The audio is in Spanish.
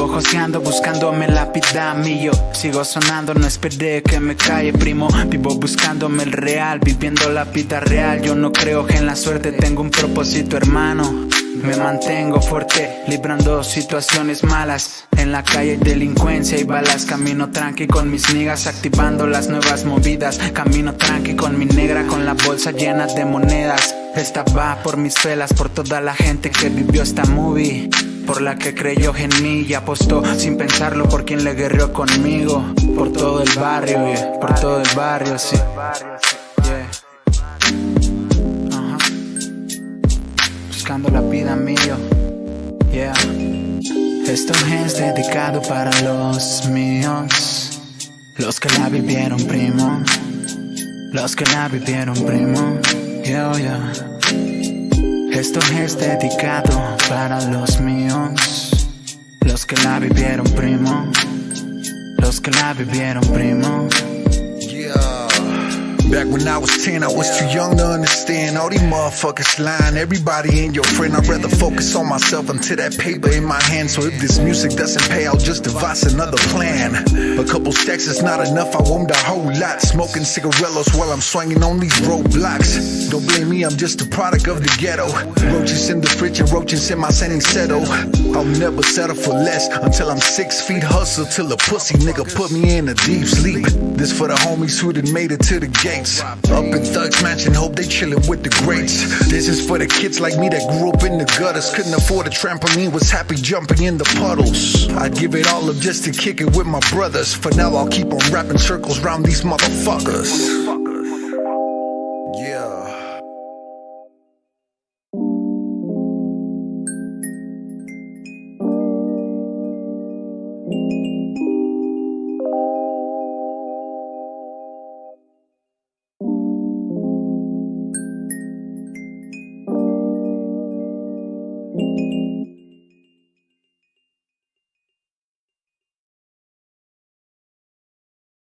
Sigo joseando, buscándome la pidamillo. Sigo sonando, no esperé que me calle, primo. Vivo buscándome el real, viviendo la vida real. Yo no creo que en la suerte, tengo un propósito, hermano. Me mantengo fuerte, librando situaciones malas. En la calle hay delincuencia y balas. Camino tranqui con mis niggas, activando las nuevas movidas. Camino tranqui con mi negra, con la bolsa llena de monedas. Esta va por mis pelas, por toda la gente que vivió esta movie, por la que creyó en mí y apostó sin pensarlo, por quien le guerreó conmigo. Por todo el barrio, yeah. Por todo el barrio, sí. Yeah. Buscando la vida mío, yeah. Esto es dedicado para los míos, los que la vivieron, primo. Los que la vivieron, primo, yeah, yeah. Esto es dedicado para los míos, los que la vivieron, primo. Los que la vivieron, primo. Back when I was 10, I was too young to understand all these motherfuckers lying. Everybody ain't your friend, I'd rather focus on myself until that paper in my hand. So if this music doesn't pay, I'll just devise another plan. A couple stacks is not enough, I want a whole lot. Smoking cigarillos while I'm swinging on these roadblocks. Don't blame me, I'm just a product of the ghetto. Roaches in the fridge and roaches in my setting settle. I'll never settle for less until I'm 6 feet. Hustle till a pussy nigga put me in a deep sleep. This for the homies who done made it to the gate. Up in Thug's Mansion, hope they chillin' with the greats. This is for the kids like me that grew up in the gutters. Couldn't afford a trampoline, was happy jumping in the puddles. I'd give it all up just to kick it with my brothers. For now I'll keep on rapping circles round these motherfuckers.